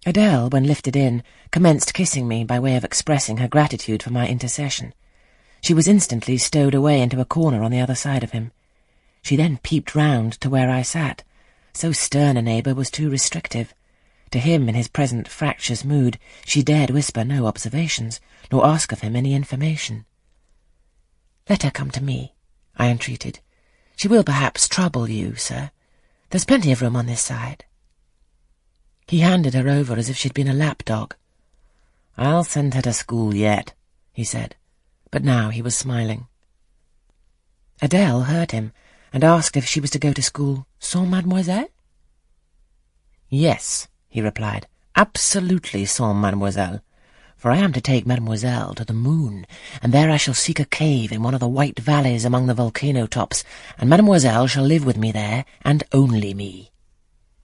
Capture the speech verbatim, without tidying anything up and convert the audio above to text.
Adele, when lifted in, commenced kissing me by way of expressing her gratitude for my intercession. She was instantly stowed away into a corner on the other side of him. She then peeped round to where I sat. So stern a neighbour was too restrictive. To him, in his present fractious mood, she dared whisper no observations, nor ask of him any information. "Let her come to me," I entreated. "She will perhaps trouble you, sir. There's plenty of room on this side." He handed her over as if she'd been a lapdog. "I'll send her to school yet," he said, but now he was smiling. Adele heard him, and asked if she was to go to school sans mademoiselle? "Yes," he replied, "absolutely sans mademoiselle, for I am to take mademoiselle to the moon, and there I shall seek a cave in one of the white valleys among the volcano tops, and mademoiselle shall live with me there, and only me."